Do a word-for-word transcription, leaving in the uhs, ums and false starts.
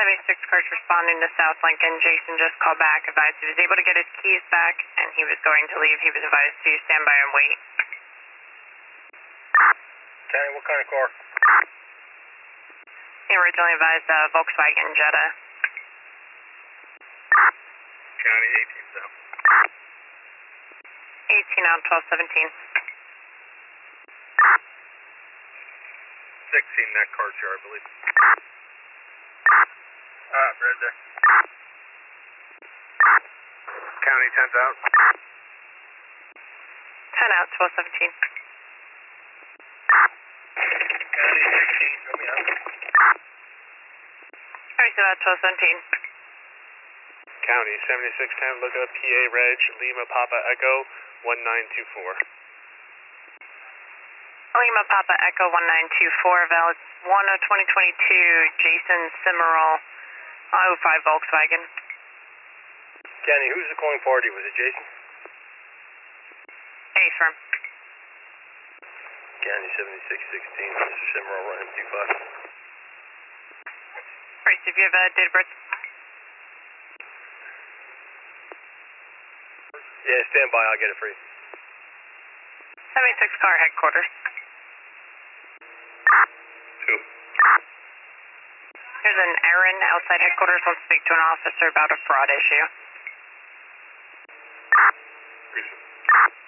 seventy-six cars responding to South Lincoln. Jason just called back, advised he was able to get his keys back, and he was going to leave. He was advised to stand by and wait. County, what kind of car? He originally advised uh, Volkswagen Jetta. County, eighteen south. eighteen out, twelve seventeen. sixteen, that car's here, I believe. Ah, right there. County, ten's out. ten out, twelve seventeen. County, sixteen, show me out. Alright, so about twelve seventeen. County, seventy-six ten, look up P A Reg, Lima Papa Echo, one nine two four. Lima Papa Echo one nine two four, valid one of twenty twenty-two, Jason Cimarol, oh five Volkswagen. County, who's the calling party? Was it Jason? A firm. County, seventy-six sixteen, Mister Cimarol, run M two five. Alright, so if you have a date of birth. Yeah, stand by, I'll get it for you. seventy-six car headquarters. Two. There's an Aaron outside headquarters. Wants to speak to an officer about a fraud issue. Appreciate it.